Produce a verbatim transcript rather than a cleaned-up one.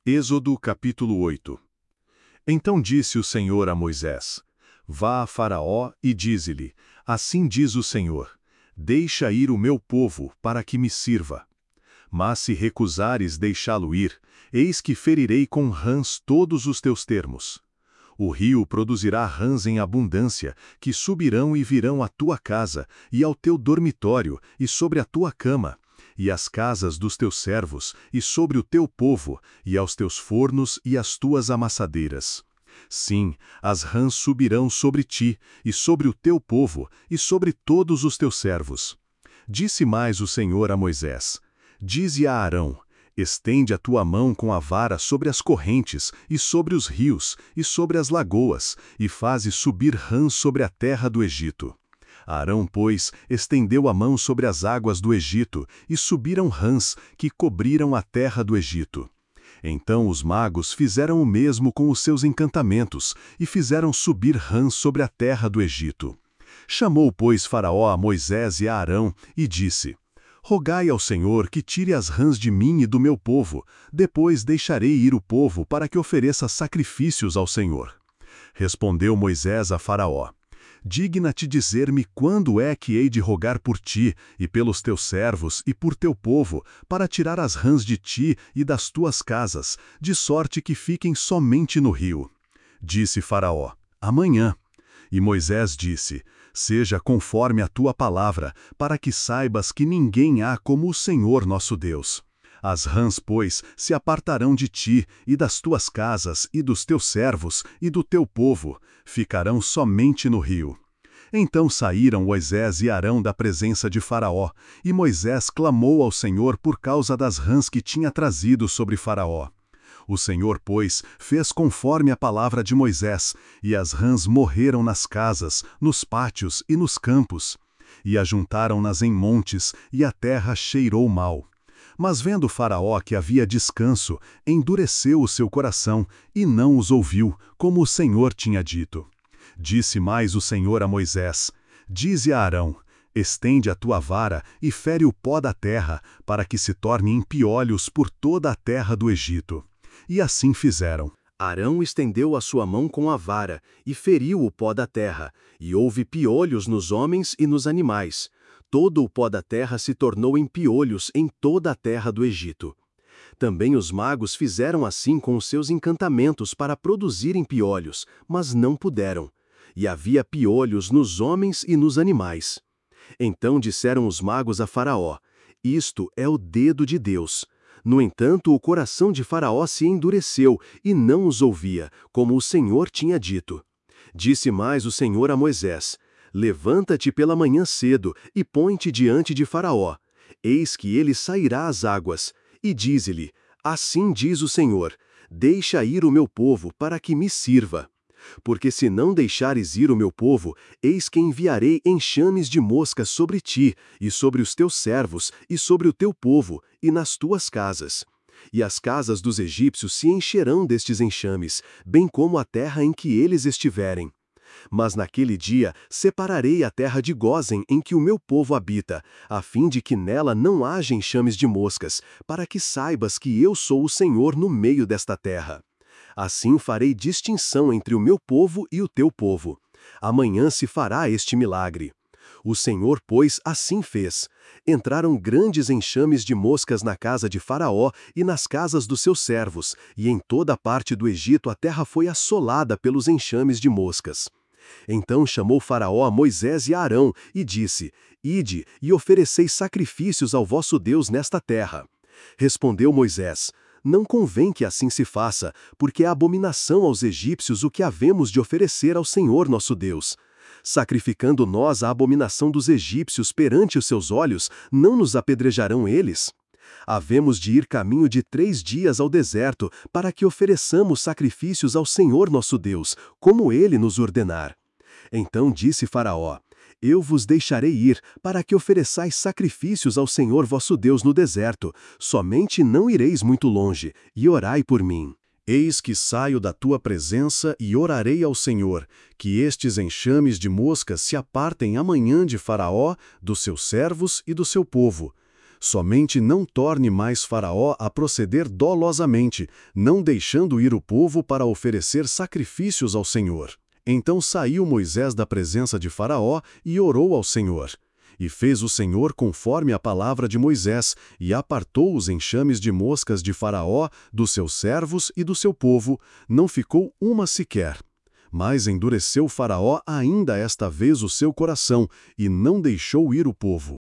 Êxodo capítulo oito. Então disse o Senhor a Moisés: Vá a Faraó e dize-lhe: Assim diz o Senhor: Deixa ir o meu povo, para que me sirva. Mas se recusares deixá-lo ir, eis que ferirei com rãs todos os teus termos. O rio produzirá rãs em abundância, que subirão e virão à tua casa, e ao teu dormitório, e sobre a tua cama, e às casas dos teus servos, e sobre o teu povo, e aos teus fornos e às tuas amassadeiras. Sim, as rãs subirão sobre ti, e sobre o teu povo, e sobre todos os teus servos. Disse mais o Senhor a Moisés: Dize a Arão: Estende a tua mão com a vara sobre as correntes, e sobre os rios, e sobre as lagoas, e faze subir rãs sobre a terra do Egito. Arão, pois, estendeu a mão sobre as águas do Egito, e subiram rãs, que cobriram a terra do Egito. Então os magos fizeram o mesmo com os seus encantamentos, e fizeram subir rãs sobre a terra do Egito. Chamou, pois, Faraó a Moisés e a Arão, e disse: Rogai ao Senhor que tire as rãs de mim e do meu povo, depois deixarei ir o povo para que ofereça sacrifícios ao Senhor. Respondeu Moisés a Faraó: Digna-te dizer-me quando é que hei de rogar por ti, e pelos teus servos, e por teu povo, para tirar as rãs de ti e das tuas casas, de sorte que fiquem somente no rio. Disse Faraó: Amanhã. E Moisés disse: Seja conforme a tua palavra, para que saibas que ninguém há como o Senhor nosso Deus. As rãs, pois, se apartarão de ti, e das tuas casas, e dos teus servos, e do teu povo, ficarão somente no rio. Então saíram Moisés e Arão da presença de Faraó, e Moisés clamou ao Senhor por causa das rãs que tinha trazido sobre Faraó. O Senhor, pois, fez conforme a palavra de Moisés, e as rãs morreram nas casas, nos pátios e nos campos. E ajuntaram-nas em montes, e a terra cheirou mal. Mas vendo Faraó que havia descanso, endureceu o seu coração, e não os ouviu, como o Senhor tinha dito. Disse mais o Senhor a Moisés: Dize a Arão: Estende a tua vara e fere o pó da terra, para que se torne em piolhos por toda a terra do Egito. E assim fizeram. Arão estendeu a sua mão com a vara, e feriu o pó da terra, e houve piolhos nos homens e nos animais. Todo o pó da terra se tornou em piolhos em toda a terra do Egito. Também os magos fizeram assim com os seus encantamentos para produzirem piolhos, mas não puderam. E havia piolhos nos homens e nos animais. Então disseram os magos a Faraó: Isto é o dedo de Deus. No entanto, o coração de Faraó se endureceu, e não os ouvia, como o Senhor tinha dito. Disse mais o Senhor a Moisés: Levanta-te pela manhã cedo, e põe-te diante de Faraó. Eis que ele sairá às águas. E dize-lhe: Assim diz o Senhor: Deixa ir o meu povo, para que me sirva. Porque se não deixares ir o meu povo, eis que enviarei enxames de moscas sobre ti, e sobre os teus servos, e sobre o teu povo, e nas tuas casas. E as casas dos egípcios se encherão destes enxames, bem como a terra em que eles estiverem. Mas naquele dia separarei a terra de Gósen em que o meu povo habita, a fim de que nela não haja enxames de moscas, para que saibas que eu sou o Senhor no meio desta terra. Assim farei distinção entre o meu povo e o teu povo. Amanhã se fará este milagre. O Senhor, pois, assim fez. Entraram grandes enxames de moscas na casa de Faraó e nas casas dos seus servos, e em toda a parte do Egito a terra foi assolada pelos enxames de moscas. Então chamou Faraó a Moisés e a Arão, e disse: Ide, e ofereceis sacrifícios ao vosso Deus nesta terra. Respondeu Moisés: Não convém que assim se faça, porque é abominação aos egípcios o que havemos de oferecer ao Senhor nosso Deus. Sacrificando nós a abominação dos egípcios perante os seus olhos, não nos apedrejarão eles? Havemos de ir caminho de três dias ao deserto, para que ofereçamos sacrifícios ao Senhor nosso Deus, como ele nos ordenar. Então disse Faraó: Eu vos deixarei ir, para que ofereçais sacrifícios ao Senhor vosso Deus no deserto, somente não ireis muito longe, e orai por mim. Eis que saio da tua presença e orarei ao Senhor, que estes enxames de moscas se apartem amanhã de Faraó, dos seus servos e do seu povo. Somente não torne mais Faraó a proceder dolosamente, não deixando ir o povo para oferecer sacrifícios ao Senhor. Então saiu Moisés da presença de Faraó e orou ao Senhor. E fez o Senhor conforme a palavra de Moisés, e apartou os enxames de moscas de Faraó, dos seus servos e do seu povo, não ficou uma sequer. Mas endureceu Faraó ainda esta vez o seu coração, e não deixou ir o povo.